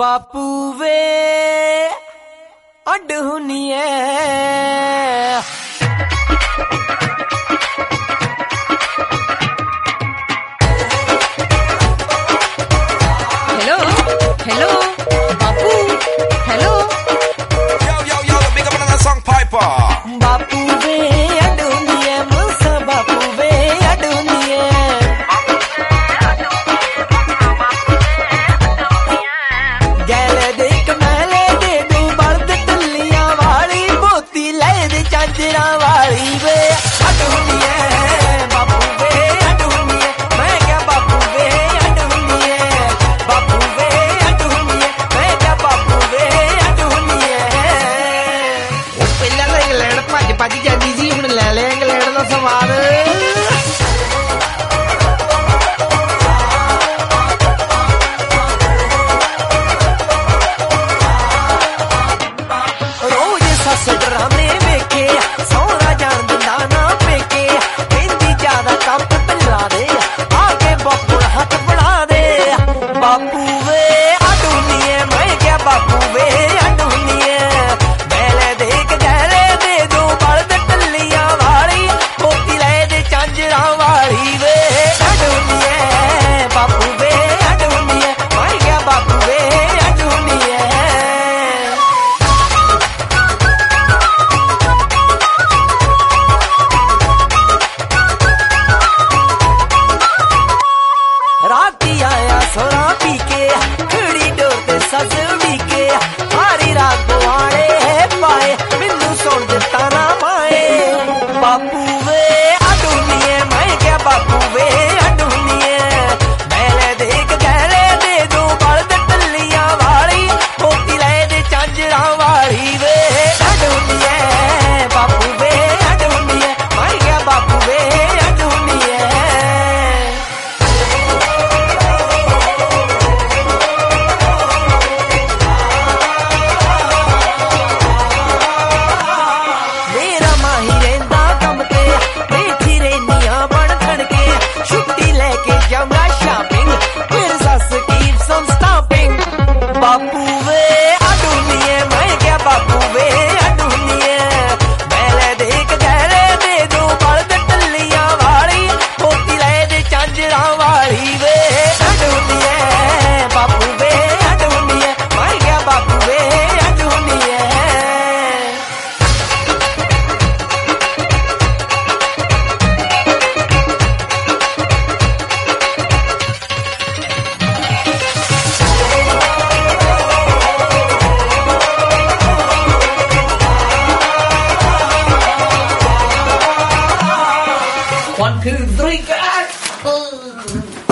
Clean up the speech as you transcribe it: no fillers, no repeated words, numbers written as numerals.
बापू वे अड हुनिए हेलो हेलो बापू hello Yo, big up another song, Piper. बापू वे अड हुनिए मुसा बापू वे अड हुनिए गैले देख महले दे दू बर्द टल्लियां वाली मोती ले दे चांजरा वाली वे अड हुनिए बापू वे अड हुनिए मैं क्या बापू वे अड हुनिए बापू वे अड हुनिए मैं क्या बापू वे अड हुनिए ਉਹ ਪਹਿਲਾਂ ਤਾਂ ਇੰਗਲੈਂਡ ਭੱਜ ਜਾਂਦੀ ਸੀ ਹੁਣ ਲੈ ਲਿਆ ਇੰਗਲੈਂਡ ਦਾ ਸਵਾਦ रोज सस ड्रामे वेखे सोहरा जान दिंदा ना पेके कहंदी ज्यादा कम ढिला दे आके बापू हथ बना दे बापू वे अडूनिए मैं क्या बापू वे अडूनिए बैले देख गहरे दे दो बल्द टल्लियां वाली मोती ले दे चांजरा वाली वे अडूनिए बापू वे अडूनिए मैं क्या बापू वे अडूनिए राती आया सोना पी के खड़ी डोर ते सस उड़ी के सारी रात बुआड़े है पाए मैनू सुन दिता ना पाए बापू वे अडूनिए मैं क्या बापू वे अडूनिए बैले देख गहरे दे दो बल्द टल्लियां वाली मोती ले दे चांजरा वाली वे अडूनिए बापू वे अडूनिए मैं क्या बापू वे अडूनिए मेरा माही रेंदा कम ते बैठी रेनिया बन खड़के छुट्टी लेके जाऊंगा शॉपिंग फिर सस कीप्स ऑन स्टॉपिंग बापू वे अडूनिए मैं क्या बापू वे अडूनिए बैले देख गहरे दे दो बल्द टल्लियां वाली मोती ले दे चांजरा वाली वे अडूनिए बापू वे अडूनिए मैं क्या बापू वे अडूनिए 1 2 3 go